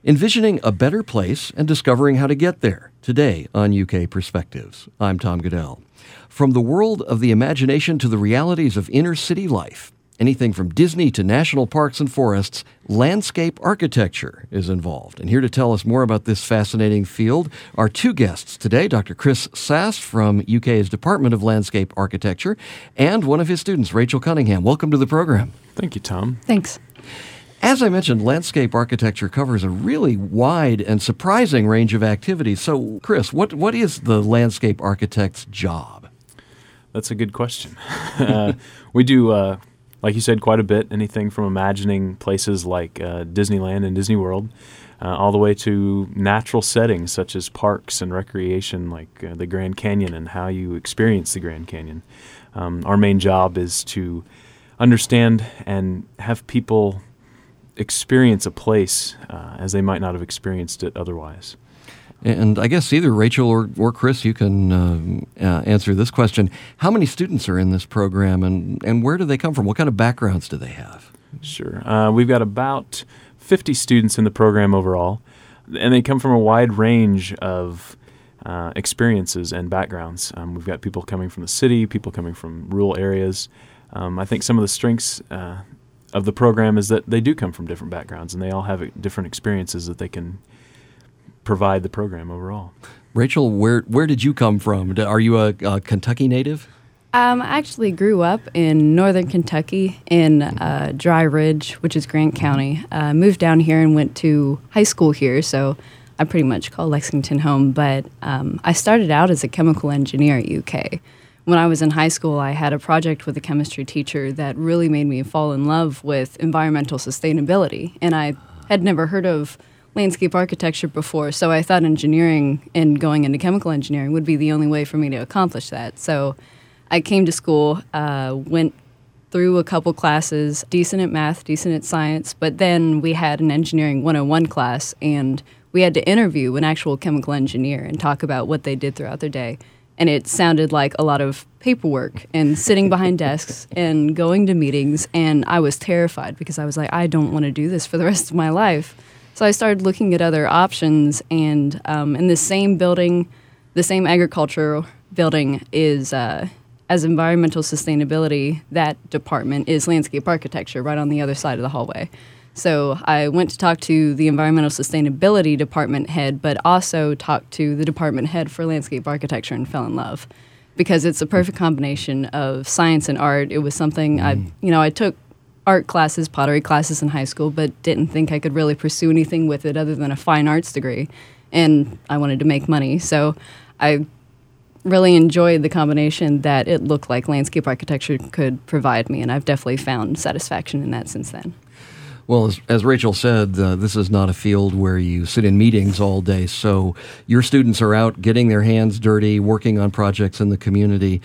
Envisioning a better place and discovering how to get there. Today on UK Perspectives. I'm Tom Goodell. From the world of the imagination to the realities of inner city life, anything from Disney to national parks and forests, landscape architecture is involved. And here to tell us more about this fascinating field are two guests today, Dr. Chris Sass from UK's Department of Landscape Architecture and one of his students, Rachel Cunningham. Welcome to the program. Thank you, Tom. Thanks. As I mentioned, landscape architecture covers a really wide and surprising range of activities. So, Chris, what is the landscape architect's job? That's a good question. We do, like you said, quite a bit, anything from imagining places like Disneyland and Disney World, all the way to natural settings such as parks and recreation like the Grand Canyon and how you experience the Grand Canyon. Our main job is to understand and have people experience a place as they might not have experienced it otherwise. And I guess either Rachel or Chris, you can answer this question. How many students are in this program, and where do they come from? What kind of backgrounds do they have? Sure. We've got about 50 students in the program overall, and they come from a wide range of experiences and backgrounds. We've got people coming from the city, people coming from rural areas. I think some of the strengths of the program is that they do come from different backgrounds, and they all have different experiences that they can provide the program overall. Rachel, where did you come from? Are you a Kentucky native? I actually grew up in northern Kentucky in Dry Ridge, which is Grant County. Moved down here and went to high school here, so I pretty much call Lexington home. But I started out as a chemical engineer at UK. When I was in high school, I had a project with a chemistry teacher that really made me fall in love with environmental sustainability. And I had never heard of landscape architecture before, so I thought engineering and going into chemical engineering would be the only way for me to accomplish that. So I came to school, went through a couple classes, decent at math, decent at science, but then we had an engineering 101 class, and we had to interview an actual chemical engineer and talk about what they did throughout their day. And it sounded like a lot of paperwork and sitting behind desks and going to meetings, and I was terrified because I was like, I don't want to do this for the rest of my life. So I started looking at other options, and in the same building, the same agricultural building is, as environmental sustainability, that department is landscape architecture right on the other side of the hallway. So I went to talk to the environmental sustainability department head, but also talked to the department head for landscape architecture and fell in love because it's a perfect combination of science and art. It was something I took art classes, pottery classes in high school, but didn't think I could really pursue anything with it other than a fine arts degree. And I wanted to make money. So I really enjoyed the combination that it looked like landscape architecture could provide me. And I've definitely found satisfaction in that since then. Well, as Rachel said, this is not a field where you sit in meetings all day. So your students are out getting their hands dirty, working on projects in the community.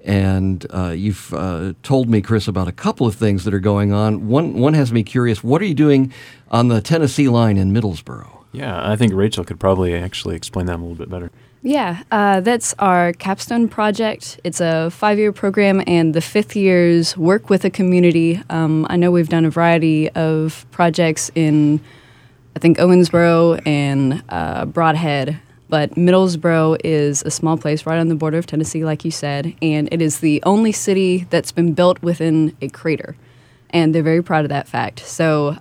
And you've told me, Chris, about a couple of things that are going on. One has me curious. What are you doing on the Tennessee line in Middlesboro? Yeah, I think Rachel could probably actually explain that a little bit better. Yeah, that's our capstone project. It's a 5-year program, and the 5th years work with a community. I know we've done a variety of projects in, I think, Owensboro and Brodhead, but Middlesboro is a small place right on the border of Tennessee, like you said, and it is the only city that's been built within a crater, and they're very proud of that fact. So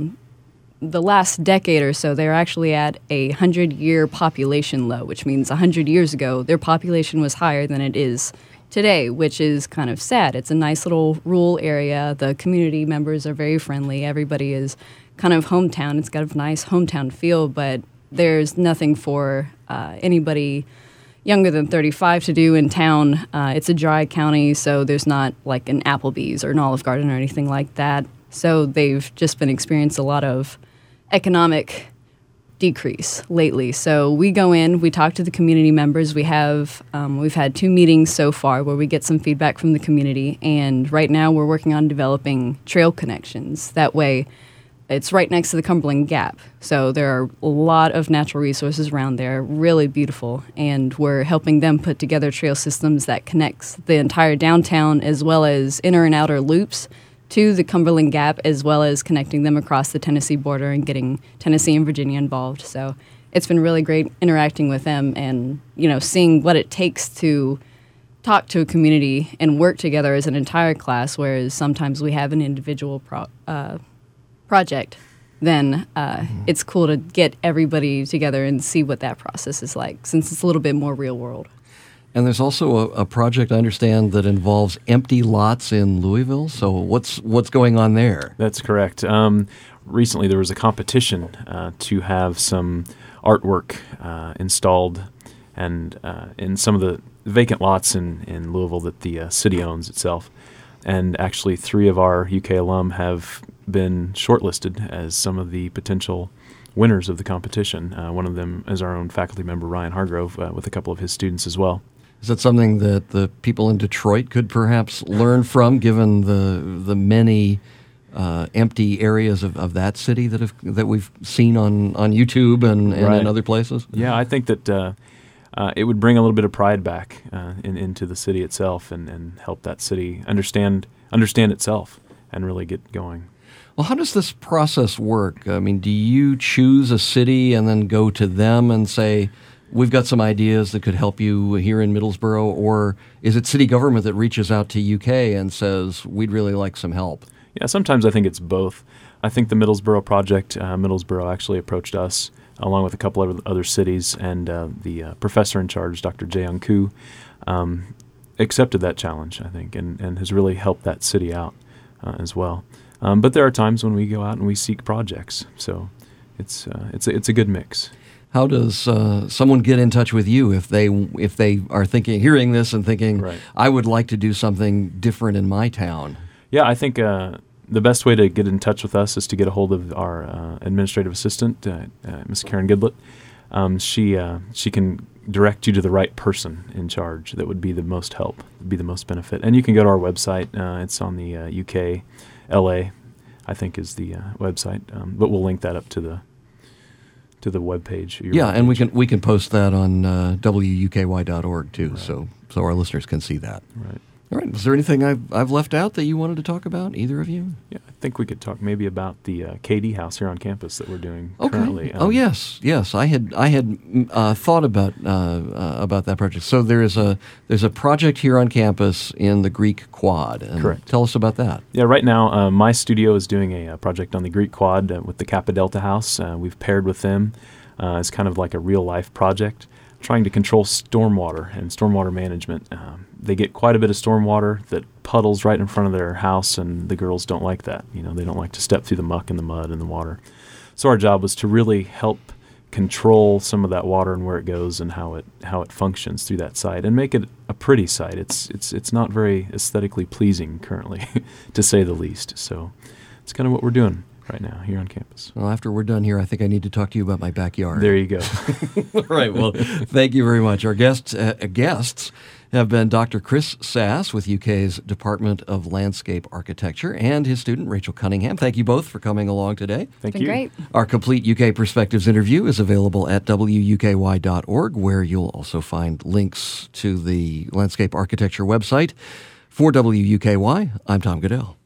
the last decade or so, they're actually at a 100-year population low, which means 100 years ago, their population was higher than it is today, which is kind of sad. It's a nice little rural area. The community members are very friendly. Everybody is kind of hometown. It's got a nice hometown feel, but there's nothing for anybody younger than 35 to do in town. It's a dry county, so there's not like an Applebee's or an Olive Garden or anything like that. So they've just been experiencing a lot of economic decrease lately. So we go in, we talk to the community members. We've had 2 meetings so far where we get some feedback from the community, and right now we're working on developing trail connections. That way, it's right next to the Cumberland Gap. So there are a lot of natural resources around there, really beautiful, and we're helping them put together trail systems that connects the entire downtown as well as inner and outer loops to the Cumberland Gap, as well as connecting them across the Tennessee border and getting Tennessee and Virginia involved. So it's been really great interacting with them and, seeing what it takes to talk to a community and work together as an entire class, whereas sometimes we have an individual project. Then it's cool to get everybody together and see what that process is like, since it's a little bit more real world. And there's also a project, I understand, that involves empty lots in Louisville. So what's going on there? That's correct. Recently, there was a competition to have some artwork installed and in some of the vacant lots in Louisville that the city owns itself. And actually, 3 of our UK alum have been shortlisted as some of the potential winners of the competition. One of them is our own faculty member, Ryan Hargrove, with a couple of his students as well. Is that something that the people in Detroit could perhaps learn from, given the many empty areas of that city that we've seen on YouTube and Right. in other places? Yeah, I think that it would bring a little bit of pride back into the city itself and help that city understand itself and really get going. Well, how does this process work? I mean, do you choose a city and then go to them and say, we've got some ideas that could help you here in Middlesboro, or is it city government that reaches out to UK and says, we'd really like some help? Yeah, sometimes I think it's both. I think the Middlesboro project, Middlesboro actually approached us along with a couple of other cities, and the professor in charge, Dr. Jae-Young Koo, accepted that challenge, I think, and has really helped that city out as well. But there are times when we go out and we seek projects, so it's a good mix. How does someone get in touch with you if they are hearing this and thinking, Right. I would like to do something different in my town? Yeah, I think the best way to get in touch with us is to get a hold of our administrative assistant, Ms. Karen Gidlett. She can direct you to the right person in charge that would be the most help, be the most benefit. And you can go to our website. It's on the UK LA, I think is the website. But we'll link that up to the webpage. Yeah, and we can post that on wuky.org too, Right. so our listeners can see that. Right. All right. Is there anything I've left out that you wanted to talk about, either of you? Yeah, I think we could talk maybe about the KD house here on campus that we're doing Okay. currently. Oh yes. I had thought about that project. So there's a project here on campus in the Greek Quad. And Correct. Tell us about that. Yeah, right now my studio is doing a project on the Greek Quad with the Kappa Delta House. We've paired with them as kind of like a real-life project, trying to control stormwater and stormwater management. They get quite a bit of stormwater that puddles right in front of their house, and the girls don't like that. They don't like to step through the muck and the mud and the water. So our job was to really help control some of that water and where it goes and how it functions through that site and make it a pretty site. It's not very aesthetically pleasing currently, to say the least. So it's kind of what we're doing right now here on campus. Well, after we're done here, I think I need to talk to you about my backyard. There you go. All right. Well, thank you very much. Our guests have been Dr. Chris Sass with UK's Department of Landscape Architecture and his student, Rachel Cunningham. Thank you both for coming along today. Thank Been you. great. Our complete UK Perspectives interview is available at wuky.org, where you'll also find links to the Landscape Architecture website. For WUKY, I'm Tom Goodell.